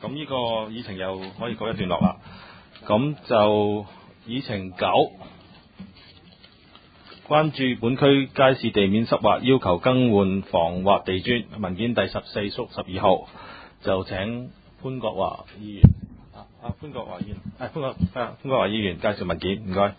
咁呢個議程又可以告一段落啦。咁就議程9，關注本區街市地面濕滑，要求更換防滑地磚，文件第14/12號，就請潘國華議員潘國華議員介紹文件，唔該。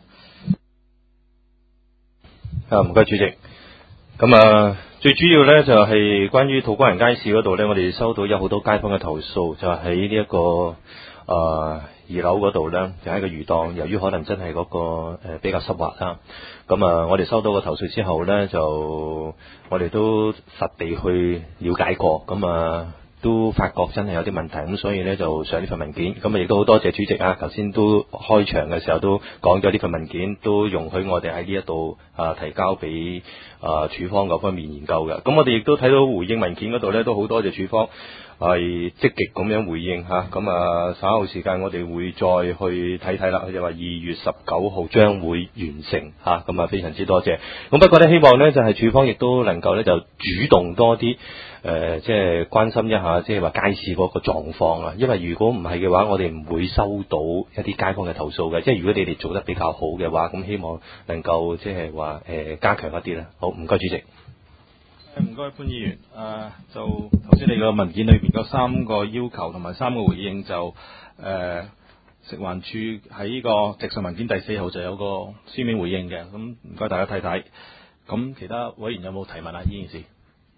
唔該主席。咁最主要呢，就係關於土瓜灣街市嗰度呢，我哋收到有好多街坊嘅投訴，就喺呢一個2樓嗰度呢，就喺個魚檔，由於可能真係嗰個比較濕滑啦。咁我哋收到個投訴之後呢，就我哋都實地去了解過，咁都發覺真係有啲問題，咁所以呢，就上呢份文件。咁亦都好多謝主席啊，頭先都開場嘅時候都講咗呢份文件，都容許我哋喺呢一度提交俾處方嗰方面研究嘅。咁我哋亦都睇到回應文件嗰度呢，都好多謝處方係積極咁樣回應嚇。咁稍後時間我哋會再去睇睇啦。佢就話2月19號將會完成嚇，咁非常之多謝。咁不過呢，希望呢就係處方亦都能夠呢就主動多啲。即係關心一下，即係話街市嗰個狀況啊。因為如果唔係嘅話，我哋唔會收到一啲街坊嘅投訴嘅。即係如果你哋做得比較好嘅話，咁希望能夠即係話加強一啲啦。好，唔該主席。 唔該潘議員。就頭先你個文件裏邊嗰3個要求同埋3個回應就食環署喺呢個直述文件第4號就有個書面回應嘅。咁唔該大家睇睇。咁其他委員有冇提問啊？呢件事？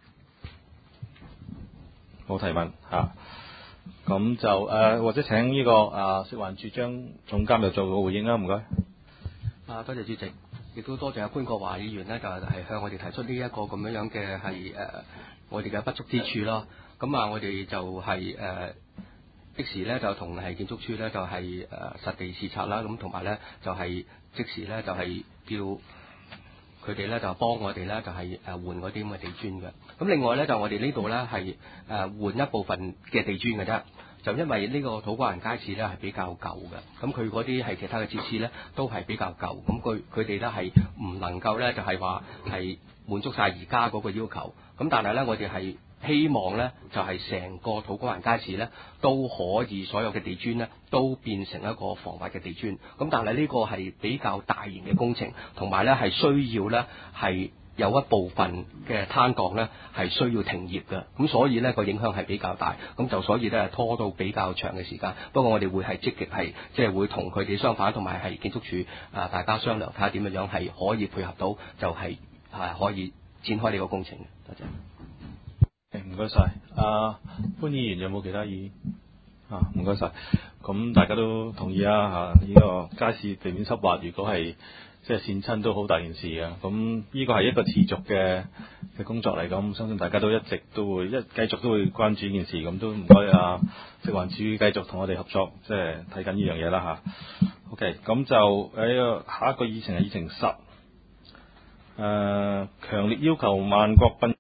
冇提問嚇，咁就或者請呢個食環署張總監又做個回應啦，唔該。 多謝主席，亦都多謝潘國華議員呢，就係向我哋提出呢一個咁樣嘅係我哋嘅不足之處咯。咁我哋就係即時呢，就同係建築署呢，就係實地視察啦，咁同埋呢，就係即時呢，就係叫佢哋咧就幫我哋咧就係換嗰啲咁嘅地磚嘅。咁另外咧就我哋呢度咧係換一部分嘅地磚嘅啫。就因為呢個土瓜灣街市咧係比較舊嘅，咁佢嗰啲係其他嘅設施咧都係比較舊，咁佢哋咧係唔能夠咧就係話係滿足晒而家嗰個要求。咁但係咧我哋係希望咧就係成個土瓜灣街市咧都可以所有嘅地磚咧都變成一個防滑嘅地磚。咁但係呢個係比較大型嘅工程，同埋咧係需要咧係有一部分嘅攤檔咧係需要停業嘅，咁所以咧個影響係比較大，咁就所以咧拖到比較長嘅時間。不過我哋會係積極係即係會同佢哋商販同埋係建築署大家商量睇下點樣係可以配合到，就係可以展開呢個工程嘅。多謝。 唔該晒。潘議員有冇其他意見？唔該晒。咁大家都同意啊呢個街市地面濕滑，如果係即係跣親都好大件事啊！咁呢個係一個持續嘅工作嚟，咁相信大家都一直都會繼續都會關注呢件事，咁都唔該食環署繼續同我哋合作，即係睇緊呢樣嘢啦嚇。OK， 咁就喺下一個議程係議程10，強烈要求萬國殯